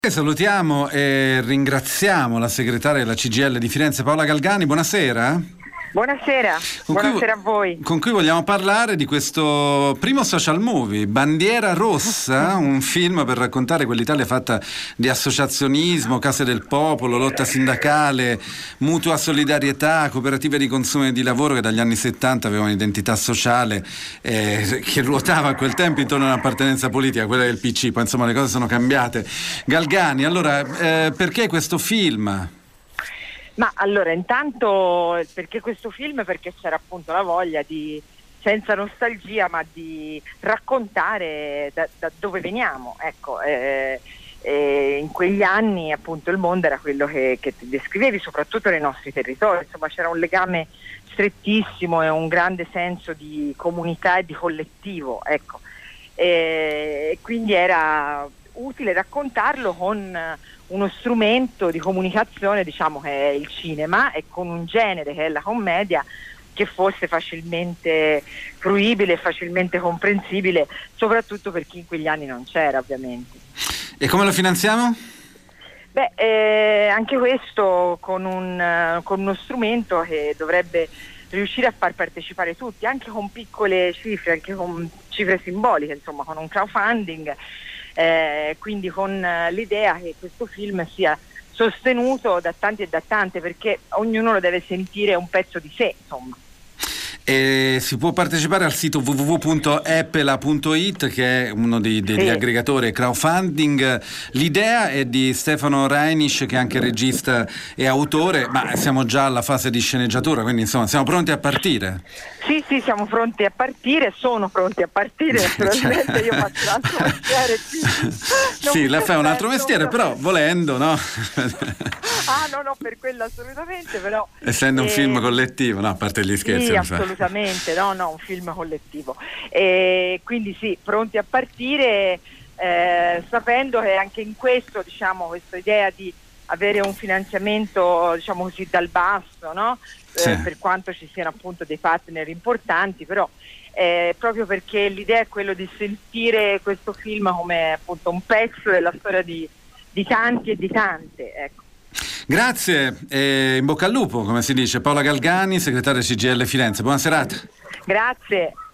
Salutiamo e ringraziamo la segretaria della CGIL di Firenze, Paola Galgani. Buonasera. Buonasera, buonasera a voi. Con cui vogliamo parlare di questo primo social movie, Bandiera Rossa, un film per raccontare quell'Italia fatta di associazionismo, case del popolo, lotta sindacale, mutua solidarietà, cooperative di consumo e di lavoro che dagli anni 70 avevano un'identità sociale che ruotava a quel tempo intorno all'appartenenza politica, quella del PC. Poi insomma le cose sono cambiate. Galgani, allora perché questo film? Ma allora, intanto perché questo film? Perché c'era appunto la voglia di, senza nostalgia, ma di raccontare da dove veniamo, ecco. In quegli anni appunto il mondo era quello che ti descrivevi, soprattutto nei nostri territori, insomma c'era un legame strettissimo e un grande senso di comunità e di collettivo, ecco. Quindi era utile raccontarlo con uno strumento di comunicazione, diciamo, che è il cinema, e con un genere che è la commedia, che fosse facilmente fruibile e facilmente comprensibile, soprattutto per chi in quegli anni non c'era, ovviamente. E come lo finanziamo? Anche questo con uno strumento che dovrebbe riuscire a far partecipare tutti, anche con piccole cifre, anche con cifre simboliche, insomma, con un crowdfunding. Quindi con l'idea che questo film sia sostenuto da tanti e da tante, perché ognuno lo deve sentire un pezzo di sé, insomma. E si può partecipare al sito www.epela.it, che è uno degli aggregatori crowdfunding. L'idea è di Stefano Reinisch, che è anche regista e autore, ma siamo già alla fase di sceneggiatura, quindi insomma siamo pronti a partire. Sì, siamo pronti a partire, sono pronti a partire, naturalmente io faccio l'altro mestiere. Sì, lei fa un altro mestiere, però volendo, no? No, per quello assolutamente, però... Essendo un film collettivo, no, a parte gli scherzi. Sì, assolutamente, no, un film collettivo. Quindi sì, pronti a partire, sapendo che anche in questo, diciamo, questa idea di avere un finanziamento, diciamo così, dal basso, no? Sì. Per quanto ci siano appunto dei partner importanti, però proprio perché l'idea è quello di sentire questo film come appunto un pezzo della storia di tanti e di tante, ecco. Grazie, in bocca al lupo, come si dice. Paola Galgani, segretaria CGIL Firenze. Buona serata. Grazie.